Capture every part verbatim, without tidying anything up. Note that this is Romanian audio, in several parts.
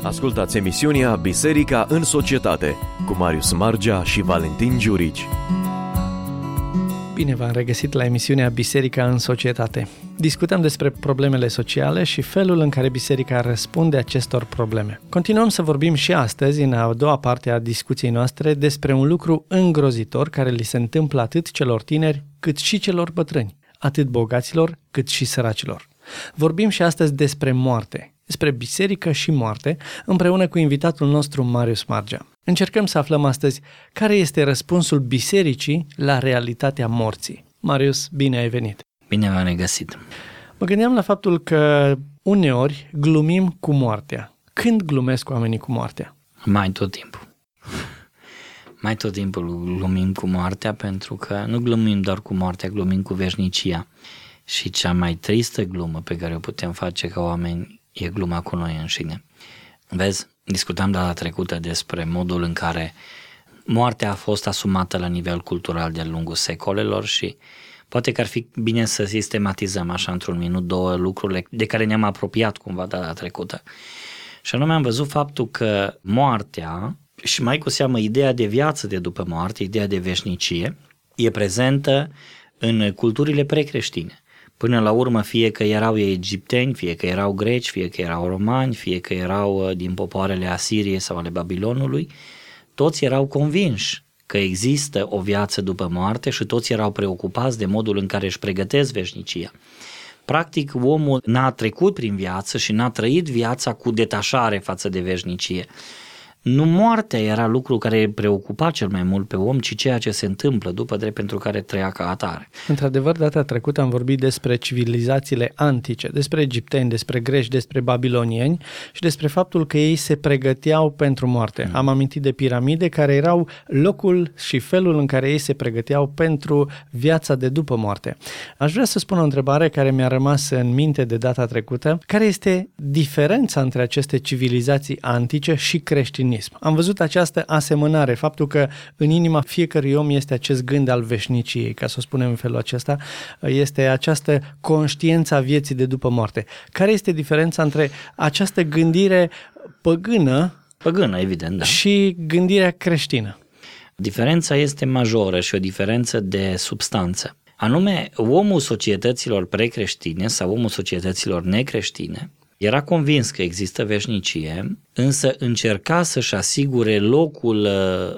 Ascultați emisiunea Biserica în Societate cu Marius Margea și Valentin Giurici. Bine v-am regăsit la emisiunea Biserica în Societate. Discutăm despre problemele sociale și felul în care biserica răspunde acestor probleme. Continuăm să vorbim și astăzi, în a doua parte a discuției noastre, despre un lucru îngrozitor care li se întâmplă atât celor tineri cât și celor bătrâni, atât bogaților cât și săracilor. Vorbim și astăzi despre moarte, despre biserică și moarte, împreună cu invitatul nostru Marius Margea. Încercăm să aflăm astăzi care este răspunsul bisericii la realitatea morții. Marius, bine ai venit! Bine v-am regăsit! Mă gândeam la faptul că uneori glumim cu moartea. Când glumesc oamenii cu moartea? Mai tot timpul. Mai tot timpul glumim cu moartea, pentru că nu glumim doar cu moartea, glumim cu veșnicia. Și cea mai tristă glumă pe care o putem face ca oameni e gluma cu noi înșine. Vezi, discutam data trecută despre modul în care moartea a fost asumată la nivel cultural de-a lungul secolelor și poate că ar fi bine să sistematizăm așa într-un minut, două lucrurile de care ne-am apropiat cumva data trecută. Și anume am văzut faptul că moartea și mai cu seamă ideea de viață de după moarte, ideea de veșnicie, e prezentă în culturile precreștine. Până la urmă, fie că erau egipteni, fie că erau greci, fie că erau romani, fie că erau din popoarele Asiriei sau ale Babilonului, toți erau convinși că există o viață după moarte și toți erau preocupați de modul în care își pregătesc veșnicia. Practic, omul n-a trecut prin viață și n-a trăit viața cu detașare față de veșnicie. Nu moartea era lucru care îl preocupa cel mai mult pe om, ci ceea ce se întâmplă după, drept pentru care trăia ca atare. Într-adevăr, data trecută am vorbit despre civilizațiile antice, despre egipteni, despre greci, despre babilonieni și despre faptul că ei se pregăteau pentru moarte. Mm. Am amintit de piramide, care erau locul și felul în care ei se pregăteau pentru viața de după moarte. Aș vrea să spun o întrebare care mi-a rămas în minte de data trecută. Care este diferența între aceste civilizații antice și creștinism? Am văzut această asemănare, faptul că în inima fiecărui om este acest gând al veșniciei, ca să o spunem în felul acesta, este această conștiință a vieții de după moarte. Care este diferența între această gândire păgână, păgână, evident, da, și gândirea creștină? Diferența este majoră și o diferență de substanță. Anume, omul societăților precreștine sau omul societăților necreștine era convins că există veșnicie, însă încerca să-și asigure locul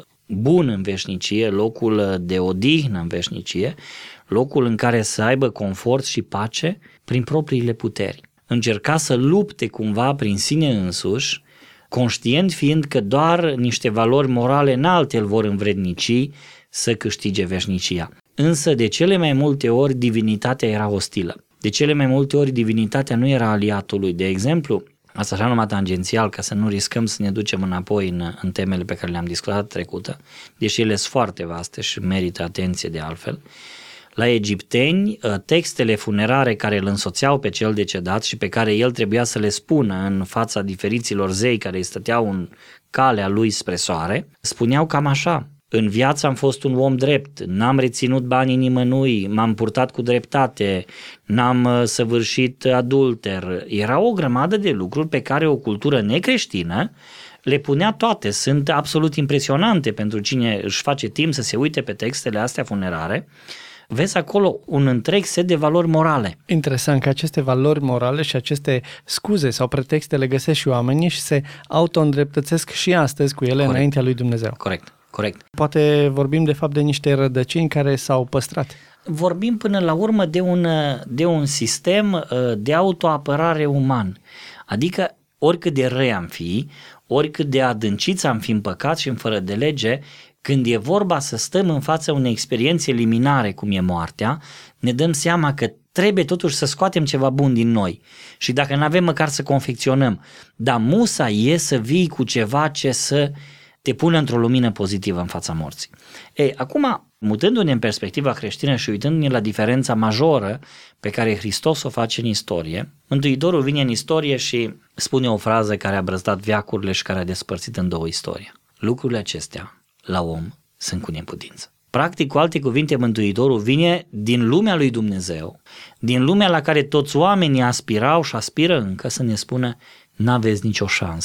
bun în veșnicie, locul de odihnă în veșnicie, locul în care să aibă confort și pace prin propriile puteri. Încerca să lupte cumva prin sine însuși, conștient fiind că doar niște valori morale înalte îl vor învrednici să câștige veșnicia. Însă de cele mai multe ori divinitatea era ostilă. De cele mai multe ori divinitatea nu era aliatul lui. De exemplu, asta așa numai tangențial, ca să nu riscăm să ne ducem înapoi în, în temele pe care le-am discutat trecută, deși ele sunt foarte vaste și merită atenție de altfel. La egipteni, textele funerare care îl însoțeau pe cel decedat și pe care el trebuia să le spună în fața diferiților zei care îi stăteau în calea lui spre soare, spuneau cam așa: în viață am fost un om drept, n-am reținut banii nimănui, m-am purtat cu dreptate, n-am săvârșit adulter. Era o grămadă de lucruri pe care o cultură necreștină le punea toate. Sunt absolut impresionante pentru cine își face timp să se uite pe textele astea funerare. Vezi acolo un întreg set de valori morale. Interesant că aceste valori morale și aceste scuze sau pretexte le găsesc și oamenii și se auto-îndreptățesc și astăzi cu ele. Corect. Înaintea lui Dumnezeu. Corect. Corect. Poate vorbim de fapt de niște rădăcini care s-au păstrat. Vorbim până la urmă de un, de un sistem de autoapărare uman. Adică oricât de răi am fi, oricât de adânciți am fi în păcat și în fără de lege, când e vorba să stăm în fața unei experiențe liminare cum e moartea, ne dăm seama că trebuie totuși să scoatem ceva bun din noi. Și dacă nu avem măcar să confecționăm, dar musa e să vii cu ceva ce să te pune într-o lumină pozitivă în fața morții. Ei, acum, mutându-ne în perspectiva creștină și uitându-ne la diferența majoră pe care Hristos o face în istorie, Mântuitorul vine în istorie și spune o frază care a brăzdat veacurile și care a despărțit în două istoria. Lucrurile acestea, la om, sunt cu neputință. Practic, cu alte cuvinte, Mântuitorul vine din lumea lui Dumnezeu, din lumea la care toți oamenii aspirau și aspiră încă, să ne spună: n-aveți nicio șansă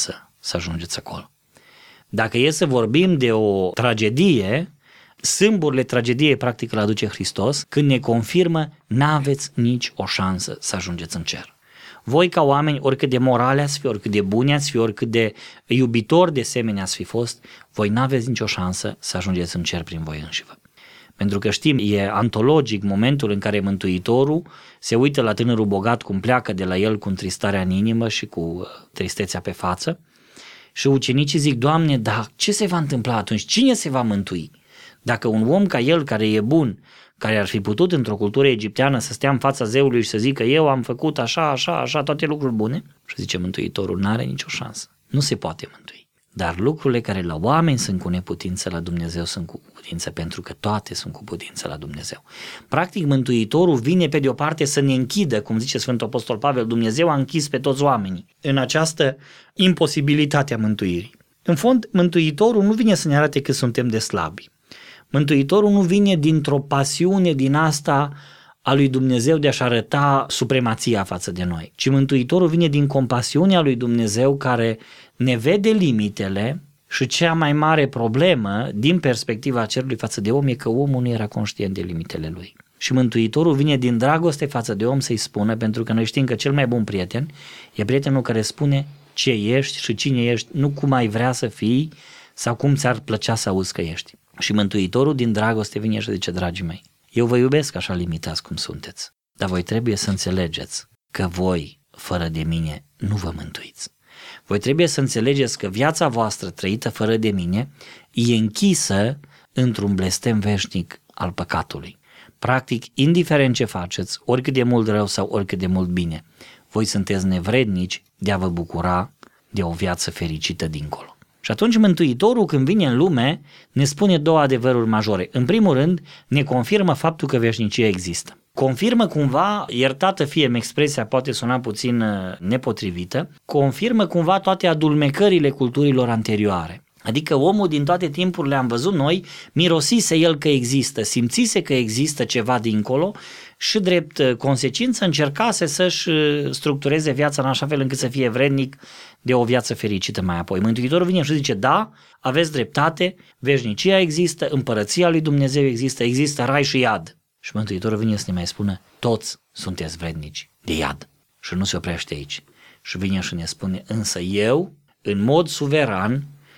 să ajungeți acolo. Dacă e să vorbim de o tragedie, sâmburile tragediei practic îl aduce Hristos când ne confirmă n-aveți nici o șansă să ajungeți în cer. Voi ca oameni, oricât de morale ați fi, oricât de buni ați fi, oricât de iubitori de semeni ați fi fost, voi n-aveți nicio șansă să ajungeți în cer prin voi înșivă. Pentru că știm, e antologic momentul în care Mântuitorul se uită la tânărul bogat cum pleacă de la el cu întristarea în inimă și cu tristețea pe față și ucenicii zic, Doamne, dar ce se va întâmpla atunci? Cine se va mântui? Dacă un om ca el, care e bun, care ar fi putut într-o cultură egipteană să stea în fața zeului și să zică eu am făcut așa, așa, așa, toate lucruri bune, și zice Mântuitorul, n-are nicio șansă, nu se poate mântui. Dar lucrurile care la oameni sunt cu neputință, la Dumnezeu sunt cu putință, pentru că toate sunt cu putință la Dumnezeu. Practic, Mântuitorul vine pe de o parte să ne închidă, cum zice Sfântul Apostol Pavel, Dumnezeu a închis pe toți oamenii în această imposibilitate a mântuirii. În fond, Mântuitorul nu vine să ne arate că suntem de slabi. Mântuitorul nu vine dintr-o pasiune din asta a lui Dumnezeu de a-și arăta supremația față de noi, ci Mântuitorul vine din compasiunea lui Dumnezeu care ne vede limitele și cea mai mare problemă din perspectiva cerului față de om e că omul nu era conștient de limitele lui. Și Mântuitorul vine din dragoste față de om să-i spună, pentru că noi știm că cel mai bun prieten e prietenul care spune ce ești și cine ești, nu cum ai vrea să fii sau cum ți-ar plăcea să auzi că ești. Și Mântuitorul din dragoste vine și zice, dragii mei, eu vă iubesc așa limitați cum sunteți, dar voi trebuie să înțelegeți că voi, fără de mine, nu vă mântuiți. Voi trebuie să înțelegeți că viața voastră trăită fără de mine e închisă într-un blestem veșnic al păcatului. Practic, indiferent ce faceți, oricât de mult rău sau oricât de mult bine, voi sunteți nevrednici de a vă bucura de o viață fericită dincolo. Și atunci Mântuitorul, când vine în lume, ne spune două adevăruri majore. În primul rând, ne confirmă faptul că veșnicia există. Confirmă cumva, iertată fie-mi expresia, poate suna puțin nepotrivită, confirmă cumva toate adulmecările culturilor anterioare. Adică omul din toate timpurile, am văzut noi, mirosise el că există, simțise că există ceva dincolo și drept consecință încercase să-și structureze viața în așa fel încât să fie vrednic de o viață fericită mai apoi. Mântuitorul vine și zice, da, aveți dreptate, veșnicia există, împărăția lui Dumnezeu există, există rai și iad. Și Mântuitorul vine să ne mai spună, toți sunteți vrednici de iad. Și nu se oprește aici. Și vine și ne spune, însă eu, în mod suveran,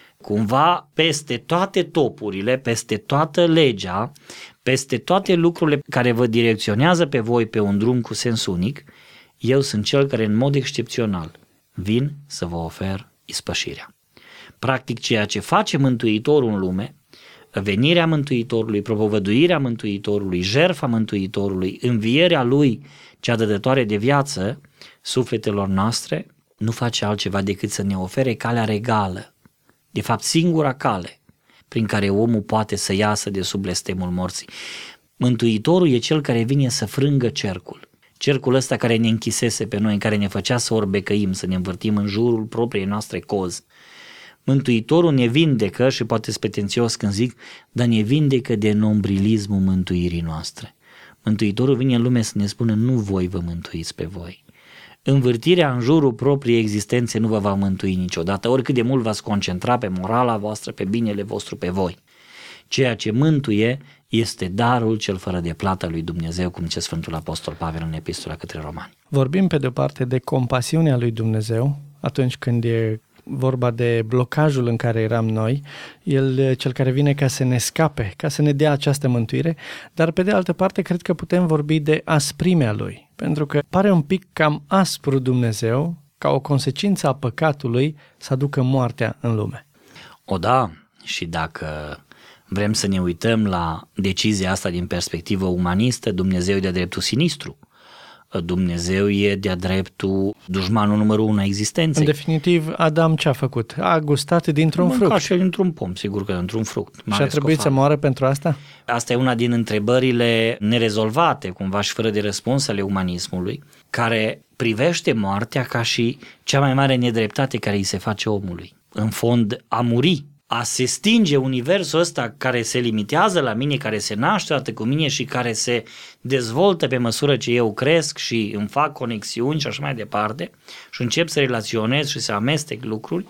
cumva peste toate topurile, peste toată legea, peste toate lucrurile care vă direcționează pe voi pe un drum cu sens unic, eu sunt cel care în mod excepțional vin să vă ofer ispășirea. Practic ceea ce face Mântuitorul în lume, venirea Mântuitorului, propovăduirea Mântuitorului, jertfa Mântuitorului, învierea Lui, cea dădătoare de viață sufletelor noastre, nu face altceva decât să ne ofere calea regală, de fapt singura cale prin care omul poate să iasă de sub blestemul morții. Mântuitorul e cel care vine să frângă cercul. Cercul ăsta care ne închisese pe noi, în care ne făcea să orbecăim, să ne învârtim în jurul propriei noastre cozi. Mântuitorul ne vindecă, și poate sunt pretențios când zic, dar ne vindecă de nombrilismul mântuirii noastre. Mântuitorul vine în lume să ne spună, nu voi vă mântuiți pe voi. Învârtirea în jurul propriei existențe nu vă va mântui niciodată, oricât de mult v-ați concentra pe morala voastră, pe binele vostru, pe voi. Ceea ce mântuie este darul cel fără de plată lui Dumnezeu, cum zice Sfântul Apostol Pavel în Epistola către Romani. Vorbim pe de-o parte de compasiunea lui Dumnezeu atunci când e vorba de blocajul în care eram noi, El cel care vine ca să ne scape, ca să ne dea această mântuire, dar pe de altă parte cred că putem vorbi de asprimea Lui, pentru că pare un pic cam aspru Dumnezeu, ca o consecință a păcatului, să aducă moartea în lume. O da, și dacă vrem să ne uităm la decizia asta din perspectivă umanistă, Dumnezeu e de-a dreptul sinistru. Dumnezeu e de-a dreptul dușmanul numărul unu a existenței. În definitiv, Adam ce a făcut? A gustat dintr-un fruct. Mânca și el dintr-un pom, sigur că dintr-un fruct. Și a trebuit să moară pentru asta? Asta e una din întrebările nerezolvate, cumva și fără de răspuns ale umanismului, care privește moartea ca și cea mai mare nedreptate care îi se face omului. În fond, a muri, a se stinge universul ăsta care se limitează la mine, care se naște odată cu mine și care se dezvoltă pe măsură ce eu cresc și îmi fac conexiuni și așa mai departe și încep să relaționez și să amestec lucruri,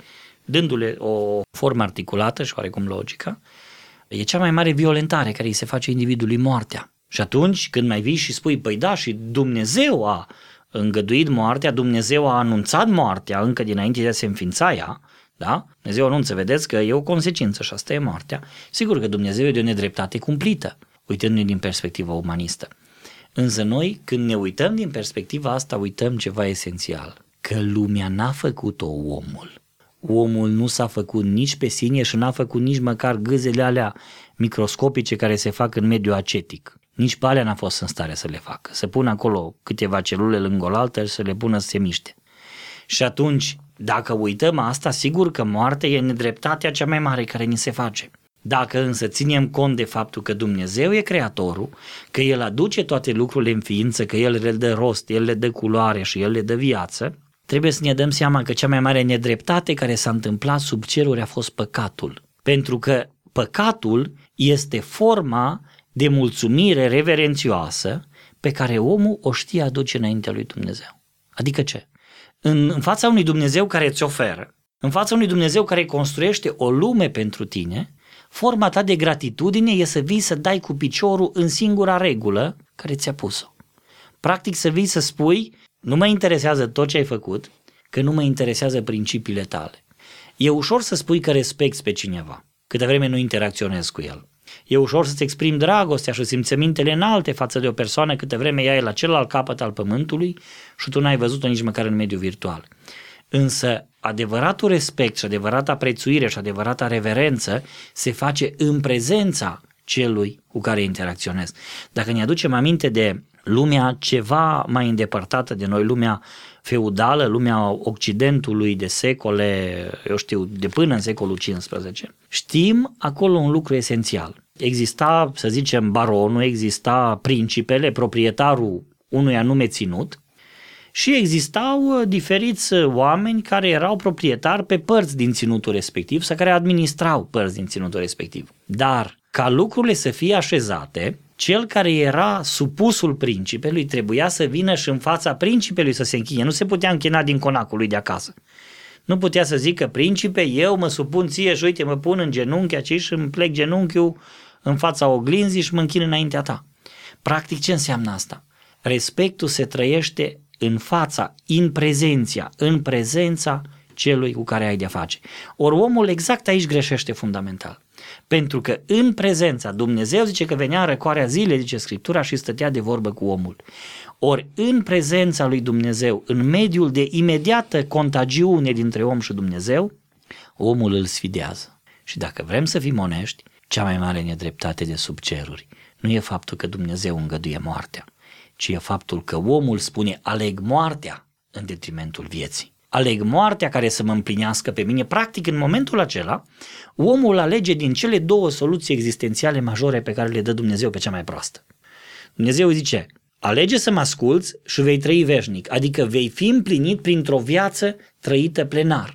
dându-le o formă articulată și oarecum logică, e cea mai mare violentare care îi se face individului, moartea. Și atunci când mai vii și spui, păi da, și Dumnezeu a îngăduit moartea, Dumnezeu a anunțat moartea încă dinainte de a se înființa ea, da? Dumnezeu anunță, vedeți că e o consecință și asta e moartea. Sigur că Dumnezeu e de o nedreptate cumplită, uitându-ne din perspectiva umanistă. Însă noi, când ne uităm din perspectiva asta, uităm ceva esențial, că lumea n-a făcut-o omul. Omul nu s-a făcut nici pe sine și n-a făcut nici măcar gâzele alea microscopice care se fac în mediul acetic. Nici pe alea n-a fost în stare să le facă. Să pună acolo câteva celule lângă oaltă și să le pună să se miște. Și atunci, dacă uităm asta, sigur că moartea e nedreptatea cea mai mare care ni se face. Dacă însă ținem cont de faptul că Dumnezeu e creatorul, că El aduce toate lucrurile în ființă, că El le dă rost, El le dă culoare și El le dă viață, trebuie să ne dăm seama că cea mai mare nedreptate care s-a întâmplat sub ceruri a fost păcatul. Pentru că păcatul este forma de mulțumire reverențioasă pe care omul o știe aduce înaintea lui Dumnezeu. Adică ce? În, în fața unui Dumnezeu care îți oferă, în fața unui Dumnezeu care construiește o lume pentru tine, forma ta de gratitudine e să vii să dai cu piciorul în singura regulă care ți-a pus-o. Practic să vii să spui, nu mă interesează tot ce ai făcut, că nu mă interesează principiile tale. E ușor să spui că respecti pe cineva, câtă vreme nu interacționezi cu el. E ușor să-ți exprimi dragostea și simțămintele înalte față de o persoană câtă vreme ea e la celălalt capăt al pământului și tu n-ai văzut-o nici măcar în mediul virtual. Însă adevăratul respect și adevărata prețuire și adevărata reverență se face în prezența celui cu care interacționezi. Dacă ne aducem aminte de lumea ceva mai îndepărtată de noi, lumea feudală, lumea Occidentului de secole, eu știu, de până în secolul cincisprezece, știm acolo un lucru esențial. Exista, să zicem, baronul, exista principele, proprietarul unui anume ținut și existau diferiți oameni care erau proprietari pe părți din ținutul respectiv sau care administrau părți din ținutul respectiv. Dar ca lucrurile să fie așezate, cel care era supusul principelui trebuia să vină și în fața principelui să se închine. Nu se putea închina din conacul lui de acasă. Nu putea să zică, principe, eu mă supun ție și uite, mă pun în genunchi aici și îmi plec genunchiul în fața oglinzii și mă închin înaintea ta. Practic, ce înseamnă asta? Respectul se trăiește în fața, în prezenția, în prezența celui cu care ai de-a face. Ori omul exact aici greșește fundamental. Pentru că în prezența, Dumnezeu zice că venea în răcoarea zilei, zice Scriptura, și stătea de vorbă cu omul. Ori în prezența lui Dumnezeu, în mediul de imediată contagiune dintre om și Dumnezeu, omul îl sfidează. Și dacă vrem să fim onești, cea mai mare nedreptate de sub ceruri nu e faptul că Dumnezeu îngăduie moartea, ci e faptul că omul spune, aleg moartea în detrimentul vieții. Aleg moartea care să mă împlinească pe mine. Practic, în momentul acela, omul alege din cele două soluții existențiale majore pe care le dă Dumnezeu pe cea mai proastă. Dumnezeu zice, alege să mă asculți și vei trăi veșnic, adică vei fi împlinit printr-o viață trăită plenar.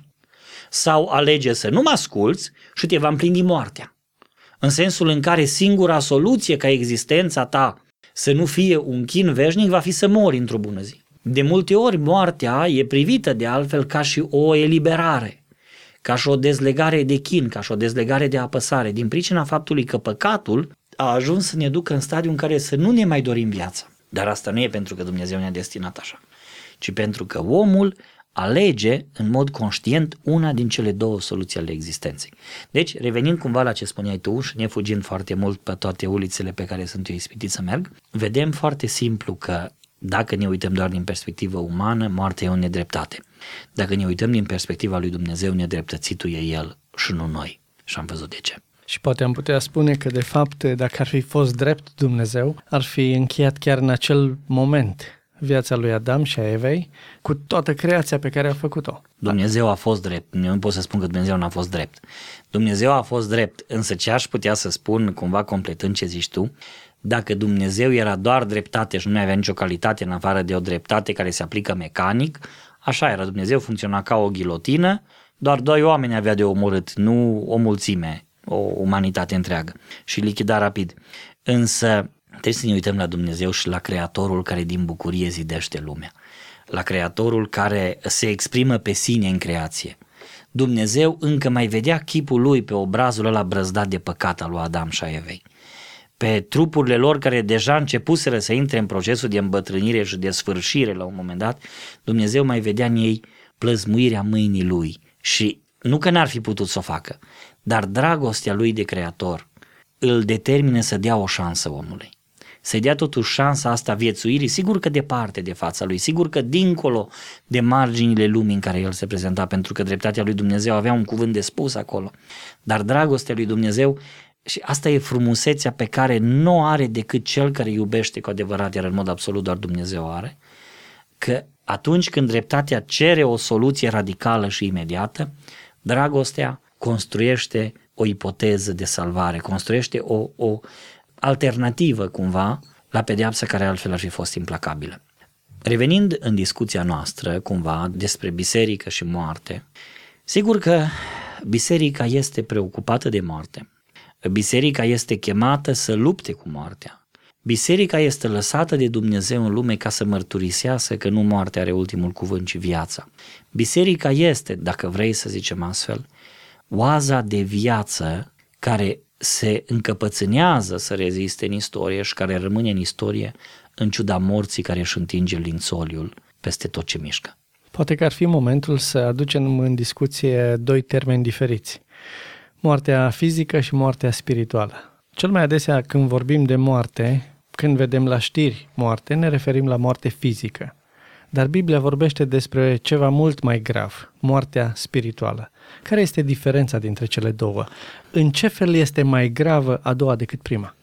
Sau alege să nu mă asculți și te va împlini moartea. În sensul în care singura soluție ca existența ta să nu fie un chin veșnic va fi să mori într-o bună zi. De multe ori moartea e privită de altfel ca și o eliberare, ca și o dezlegare de chin, ca și o dezlegare de apăsare, din pricina faptului că păcatul a ajuns să ne ducă în stadiul în care să nu ne mai dorim viața. Dar asta nu e pentru că Dumnezeu ne-a destinat așa, ci pentru că omul alege în mod conștient una din cele două soluții ale existenței. Deci, revenind cumva la ce spuneai tu și ne fugind foarte mult pe toate ulițele pe care sunt eu ispitit să merg, vedem foarte simplu că dacă ne uităm doar din perspectivă umană, moartea e o nedreptate. Dacă ne uităm din perspectiva lui Dumnezeu, nedreptățitul e El și nu noi. Și am văzut de ce. Și poate am putea spune că, de fapt, dacă ar fi fost drept Dumnezeu, ar fi încheiat chiar în acel moment viața lui Adam și a Evei cu toată creația pe care a făcut-o. Dumnezeu a fost drept. Eu nu pot să spun că Dumnezeu n-a fost drept. Dumnezeu a fost drept, însă ce aș putea să spun, cumva completând ce zici tu, dacă Dumnezeu era doar dreptate și nu avea nicio calitate în afară de o dreptate care se aplică mecanic, așa era, Dumnezeu funcționa ca o ghilotină, doar doi oameni avea de omorât, nu o mulțime, o umanitate întreagă și lichida rapid. Însă trebuie să ne uităm la Dumnezeu și la Creatorul care din bucurie zidește lumea, la Creatorul care se exprimă pe sine în creație. Dumnezeu încă mai vedea chipul lui pe obrazul ăla brăzdat de păcat al lui Adam și a Evei. Pe trupurile lor care deja începuseră să intre în procesul de îmbătrânire și de sfârșire la un moment dat, Dumnezeu mai vedea în ei plăzmuirea mâinii lui și nu că n-ar fi putut să o facă, dar dragostea lui de creator îl determină să dea o șansă omului. Să-i dea totuși șansa asta viețuirii, sigur că departe de fața lui, sigur că dincolo de marginile lumii în care el se prezenta, pentru că dreptatea lui Dumnezeu avea un cuvânt de spus acolo, dar dragostea lui Dumnezeu, și asta e frumusețea pe care nu o are decât cel care iubește cu adevărat, iar în mod absolut doar Dumnezeu are, că atunci când dreptatea cere o soluție radicală și imediată, dragostea construiește o ipoteză de salvare, construiește o, o alternativă cumva la pedeapsa care altfel ar fi fost implacabilă. Revenind în discuția noastră cumva despre biserică și moarte, sigur că biserica este preocupată de moarte. Biserica este chemată să lupte cu moartea. Biserica este lăsată de Dumnezeu în lume ca să mărturisească că nu moartea are ultimul cuvânt, ci viața. Biserica este, dacă vrei să zicem astfel, oaza de viață care se încăpățânează să reziste în istorie și care rămâne în istorie în ciuda morții care își întinge lințoliul peste tot ce mișcă. Poate că ar fi momentul să aducem în discuție doi termeni diferiți. Moartea fizică și moartea spirituală. Cel mai adesea când vorbim de moarte, când vedem la știri moarte, ne referim la moarte fizică. Dar Biblia vorbește despre ceva mult mai grav, moartea spirituală. Care este diferența dintre cele două? În ce fel este mai gravă a doua decât prima?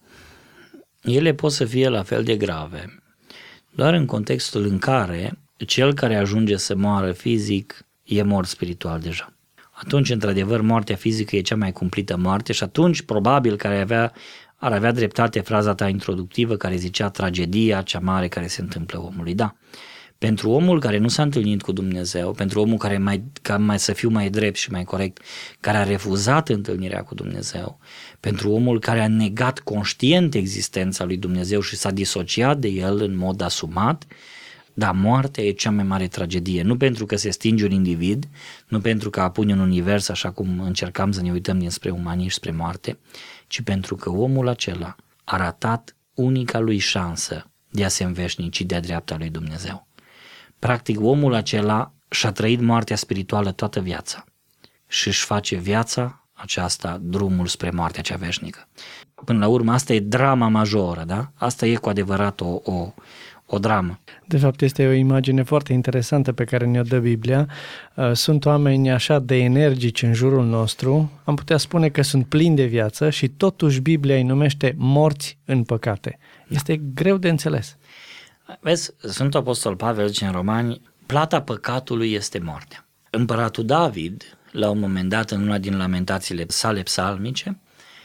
Ele pot să fie la fel de grave, doar în contextul în care cel care ajunge să moară fizic e mort spiritual deja. Atunci, într-adevăr, moartea fizică e cea mai cumplită moarte și atunci, probabil, care avea, ar avea dreptate fraza ta introductivă care zicea tragedia cea mare care se întâmplă omului. Da, pentru omul care nu s-a întâlnit cu Dumnezeu, pentru omul care mai, ca mai să fiu mai drept și mai corect, care a refuzat întâlnirea cu Dumnezeu, pentru omul care a negat conștient existența lui Dumnezeu și s-a disociat de el în mod asumat, da, moartea e cea mai mare tragedie, nu pentru că se stinge un individ, nu pentru că apune un univers așa cum încercam să ne uităm dinspre umanism spre moarte, ci pentru că omul acela a ratat unica lui șansă de a se înveșnici de-a dreapta lui Dumnezeu. Practic, omul acela și-a trăit moartea spirituală toată viața și își face viața aceasta drumul spre moartea cea veșnică. Până la urmă, asta e drama majoră, da? Asta e cu adevărat o, o, o dramă. De fapt, este o imagine foarte interesantă pe care ne-o dă Biblia. Sunt oameni așa de energici în jurul nostru, am putea spune că sunt plini de viață și totuși Biblia îi numește morți în păcate. Este greu de înțeles. Vezi, Sfântul Apostol Pavel zice în Romani, plata păcatului este moartea. Împăratul David, la un moment dat, în una din lamentațiile sale psalmice,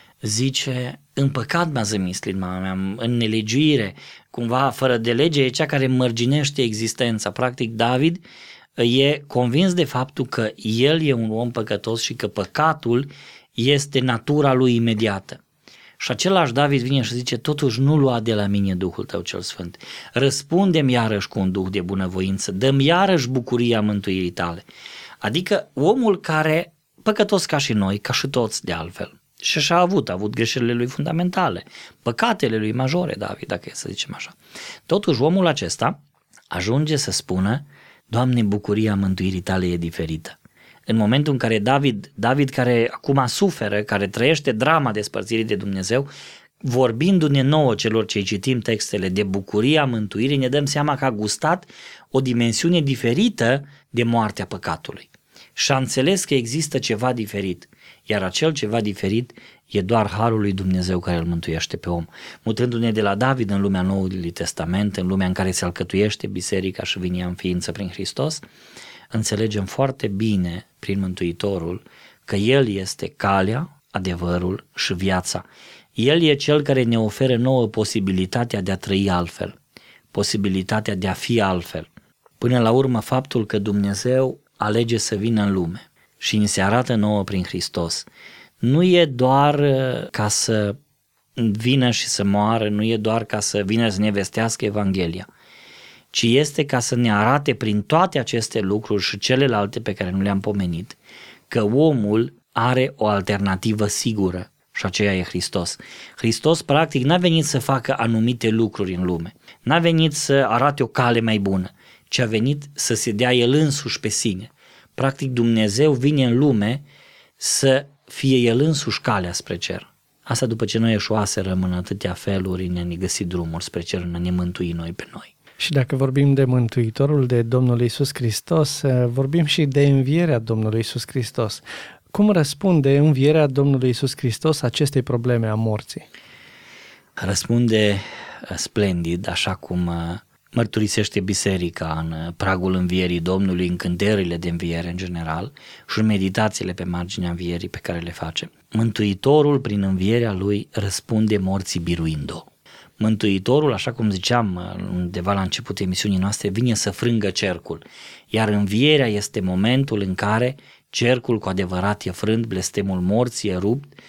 zice, în păcat m-a zămislit mama mea, în nelegiuire, cumva fără de lege, e cea care mărginește existența. Practic, David e convins de faptul că el e un om păcătos și că păcatul este natura lui imediată. Și același David vine și zice, totuși nu lua de la mine Duhul tău cel Sfânt. Răspunde-mi iarăși cu un duh de bunăvoință, dă-mi iarăși bucuria mântuirii tale. Adică omul care, păcătos ca și noi, ca și toți de altfel, și așa a avut, a avut greșelile lui fundamentale, păcatele lui majore, David, dacă e să zicem așa. Totuși omul acesta ajunge să spună, Doamne, bucuria mântuirii tale e diferită. În momentul în care David, David care acum suferă, care trăiește drama despărțirii de Dumnezeu, vorbindu-ne nouă celor ce citim textele de bucuria mântuirii, ne dăm seama că a gustat o dimensiune diferită de moartea păcatului. Și a înțeles că există ceva diferit, iar acel ceva diferit e doar harul lui Dumnezeu care îl mântuiește pe om. Mutându-ne de la David în lumea Noului Testament, în lumea în care se alcătuiește biserica și vine în ființă prin Hristos, înțelegem foarte bine prin Mântuitorul că El este calea, adevărul și viața. El e Cel care ne oferă nouă posibilitatea de a trăi altfel, posibilitatea de a fi altfel. Până la urmă, faptul că Dumnezeu alege să vină în lume și ni se arată nouă prin Hristos, nu e doar ca să vină și să moară, nu e doar ca să vină să ne vestească Evanghelia. ci este ca să ne arate prin toate aceste lucruri și celelalte pe care nu le-am pomenit, că omul are o alternativă sigură și aceea e Hristos. Hristos practic n-a venit să facă anumite lucruri în lume, n-a venit să arate o cale mai bună, ci a venit să se dea El însuși pe sine. Practic Dumnezeu vine în lume să fie El însuși calea spre cer. Asta după ce noi eșuaserăm în atâtea feluri, ne-a găsit drumuri spre cer, ne mântui noi pe noi. Și dacă vorbim de Mântuitorul, de Domnul Iisus Hristos, vorbim și de învierea Domnului Iisus Hristos. Cum răspunde învierea Domnului Iisus Hristos acestei probleme a morții? Răspunde splendid, așa cum mărturisește biserica în pragul învierii Domnului, în cântările de înviere în general și în meditațiile pe marginea învierii pe care le facem. Mântuitorul, prin învierea Lui, răspunde morții biruind-o. Mântuitorul, așa cum ziceam undeva la începutul emisiunii noastre, vine să frângă cercul, iar învierea este momentul în care cercul cu adevărat e frânt, blestemul morții e rupt,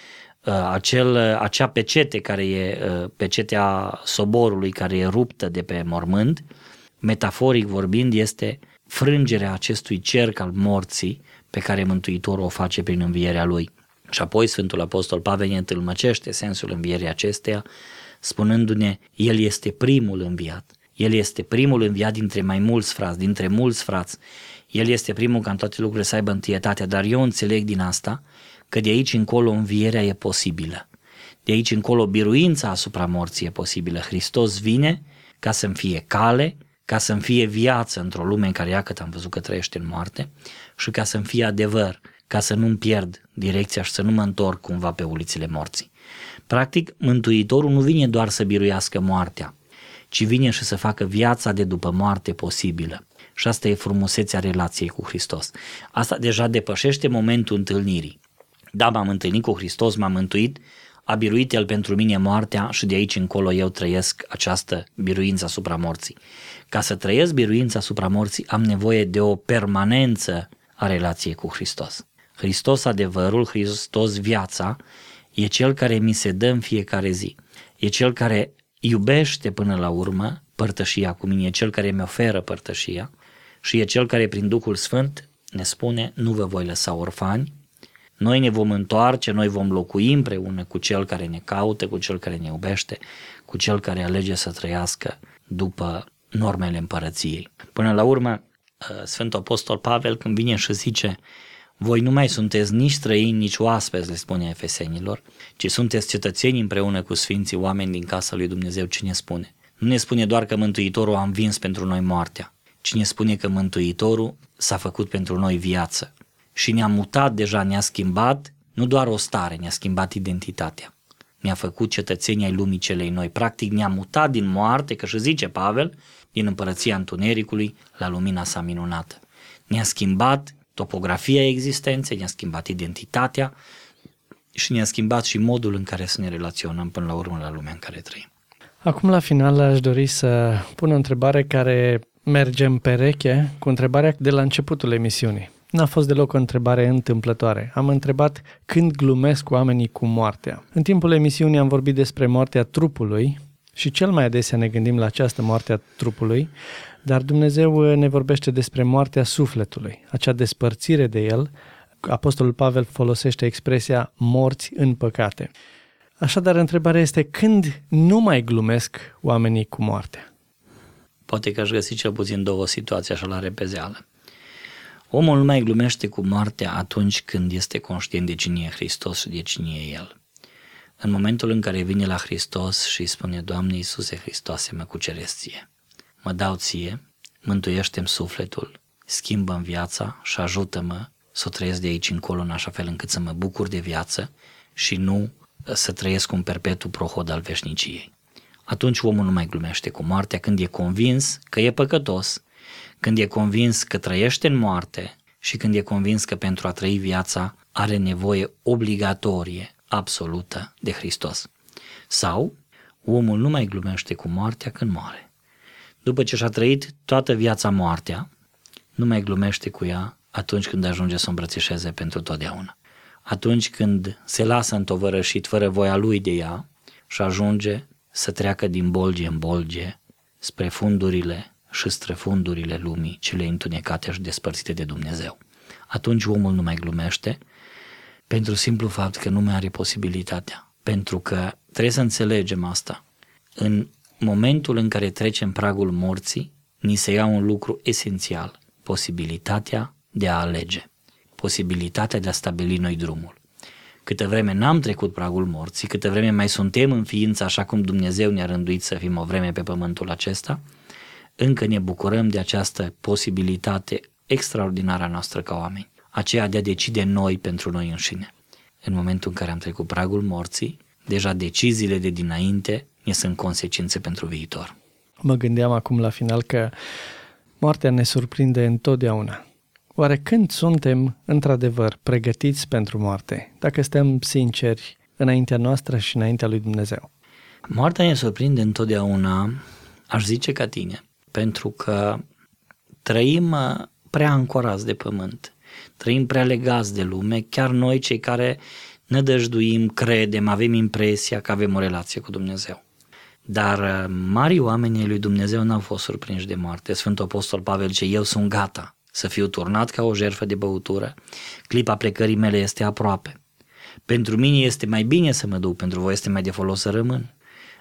acel, acea pecete care e pecetea soborului care e ruptă de pe mormânt, metaforic vorbind, este frângerea acestui cerc al morții pe care Mântuitorul o face prin învierea Lui. Și apoi Sfântul Apostol Pavel ne întâlmăcește sensul învierii acesteia, spunându-ne, El este primul înviat. El este primul înviat dintre mai mulți frați, dintre mulți frați. El este primul ca în toate lucrurile să aibă întâietatea, dar eu înțeleg din asta că de aici încolo învierea e posibilă. De aici încolo biruința asupra morții e posibilă. Hristos vine ca să-mi fie cale, ca să-mi fie viață într-o lume în care iată am văzut că trăiește în moarte și ca să-mi fie adevăr, ca să nu-mi pierd direcția și să nu mă întorc cumva pe ulițile morții. Practic, Mântuitorul nu vine doar să biruiască moartea, ci vine și să facă viața de după moarte posibilă. Și asta e frumusețea relației cu Hristos. Asta deja depășește momentul întâlnirii. Da, m-am întâlnit cu Hristos, m-am mântuit, a biruit El pentru mine moartea și de aici încolo eu trăiesc această biruință asupra morții. Ca să trăiesc biruința asupra morții am nevoie de o permanență a relației cu Hristos. Hristos adevărul, Hristos viața, e Cel care mi se dă în fiecare zi. E Cel care iubește până la urmă părtășia cu mine, e Cel care mi oferă părtășia și e Cel care prin Duhul Sfânt ne spune, nu vă voi lăsa orfani, noi ne vom întoarce, noi vom locui împreună cu Cel care ne caută, cu Cel care ne iubește, cu Cel care alege să trăiască după normele împărăției. Până la urmă, Sfântul Apostol Pavel când vine și zice, voi nu mai sunteți nici străini, nici oaspeți, le spune Efesenilor, ci sunteți cetățeni împreună cu sfinții oameni din casa lui Dumnezeu. Ce ne spune? Nu ne spune doar că Mântuitorul a învins pentru noi moartea, ci ne spune că Mântuitorul s-a făcut pentru noi viață și ne-a mutat deja, ne-a schimbat nu doar o stare, ne-a schimbat identitatea. Ne-a făcut cetățenii ai lumii celei noi. Practic ne-a mutat din moarte, că și zice Pavel, din împărăția întunericului la lumina sa minunată. Ne-a schimbat topografia existenței, ne-a schimbat identitatea și ne-a schimbat și modul în care să ne relaționăm până la urmă la lumea în care trăim. Acum la final aș dori să pun o întrebare care merge în pereche cu întrebarea de la începutul emisiunii. N-a fost deloc o întrebare întâmplătoare. Am întrebat când glumesc oamenii cu moartea. În timpul emisiunii am vorbit despre moartea trupului și cel mai adesea ne gândim la această moarte a trupului, dar Dumnezeu ne vorbește despre moartea sufletului, acea despărțire de El. Apostolul Pavel folosește expresia morți în păcate. Așadar, întrebarea este când nu mai glumesc oamenii cu moartea? Poate că aș găsi cel puțin două situații așa la repezeală. Omul nu mai glumește cu moartea atunci când este conștient de cine e Hristos și de cine e El. În momentul în care vine la Hristos și îi spune, Doamne Iisuse Hristoase, mă cuceresc Ție, mă dau Ție, mântuiește-mi sufletul, schimbă-mi viața și ajută-mă să o trăiesc de aici încolo în așa fel încât să mă bucur de viață și nu să trăiesc un perpetu prohod al veșniciei. Atunci omul nu mai glumește cu moartea când e convins că e păcătos, când e convins că trăiește în moarte și când e convins că pentru a trăi viața are nevoie obligatorie, absolută de Hristos. Sau omul nu mai glumește cu moartea când moare. După ce și-a trăit toată viața moartea, nu mai glumește cu ea atunci când ajunge să o îmbrățișeze pentru totdeauna. Atunci când se lasă întovărășit fără voia lui de ea și ajunge să treacă din bolge în bolge spre fundurile și străfundurile lumii, cele întunecate și despărțite de Dumnezeu. Atunci omul nu mai glumește, pentru simplu fapt că nu mai are posibilitatea. Pentru că trebuie să înțelegem asta. În momentul în care trecem pragul morții, ni se ia un lucru esențial, posibilitatea de a alege, posibilitatea de a stabili noi drumul. Câtă vreme n-am trecut pragul morții, câtă vreme mai suntem în ființă așa cum Dumnezeu ne-a rânduit să fim o vreme pe pământul acesta, încă ne bucurăm de această posibilitate extraordinară a noastră ca oameni, aceea de a decide noi pentru noi înșine. În momentul în care am trecut pragul morții, deja deciziile de dinainte ne sunt consecințe pentru viitor. Mă gândeam acum la final că moartea ne surprinde întotdeauna. Oare când suntem într-adevăr pregătiți pentru moarte, dacă suntem sinceri înaintea noastră și înaintea lui Dumnezeu? Moartea ne surprinde întotdeauna, aș zice ca tine, pentru că trăim prea ancorați de pământ, trăim prea legați de lume, chiar noi cei care ne dăjduim, credem, avem impresia că avem o relație cu Dumnezeu. Dar mari oamenii lui Dumnezeu n-au fost surprinși de moarte. Sfântul Apostol Pavel zice, eu sunt gata să fiu turnat ca o jertfă de băutură, clipa plecării mele este aproape. Pentru mine este mai bine să mă duc, pentru voi este mai de folos să rămân.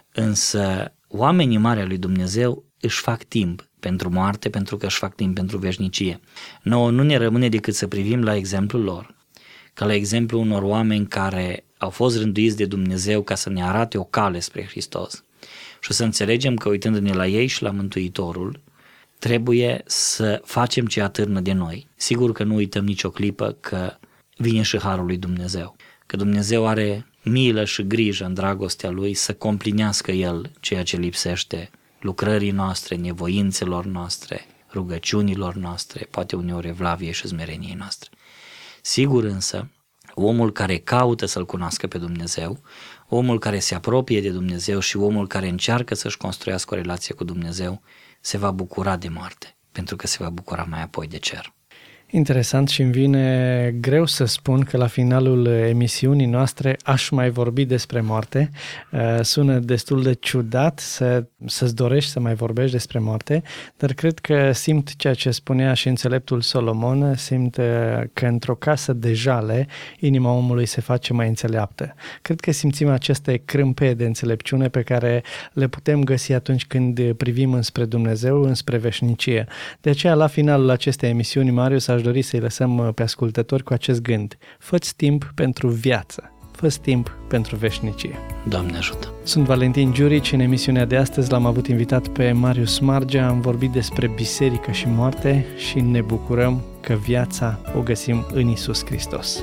Însă oamenii mari ai lui Dumnezeu își fac timp pentru moarte, pentru că își fac timp pentru veșnicie. Nouă nu ne rămâne decât să privim la exemplul lor, ca la exemplu unor oameni care au fost rânduiți de Dumnezeu ca să ne arate o cale spre Hristos. Și să înțelegem că uitându-ne la ei și la Mântuitorul, trebuie să facem ce atârnă de noi. Sigur că nu uităm nicio clipă că vine și harul lui Dumnezeu, că Dumnezeu are milă și grijă în dragostea Lui să complinească El ceea ce lipsește lucrării noastre, nevoințelor noastre, rugăciunilor noastre, poate uneori evlaviei și smereniei noastre. Sigur însă, omul care caută să-L cunoască pe Dumnezeu, omul care se apropie de Dumnezeu și omul care încearcă să-și construiască o relație cu Dumnezeu, se va bucura de moarte, pentru că se va bucura mai apoi de cer. Interesant și îmi vine greu să spun că la finalul emisiunii noastre aș mai vorbi despre moarte. Sună destul de ciudat să, să-ți dorești să mai vorbești despre moarte, dar cred că simt ceea ce spunea și înțeleptul Solomon, simt că într-o casă de jale inima omului se face mai înțeleaptă. Cred că simțim aceste crâmpe de înțelepciune pe care le putem găsi atunci când privim înspre Dumnezeu, înspre veșnicie. De aceea, la finalul acestei emisiuni, Marius, aș dori să-i lăsăm pe ascultători cu acest gând. Fă-ți timp pentru viață, fă-ți timp pentru veșnicie. Doamne ajută! Sunt Valentin Giurici. În emisiunea de astăzi l-am avut invitat pe Marius Margea, am vorbit despre biserică și moarte și ne bucurăm că viața o găsim în Iisus Hristos.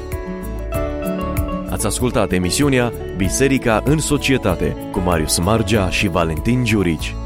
Ați ascultat emisiunea Biserica în societate cu Marius Margea și Valentin Giurici.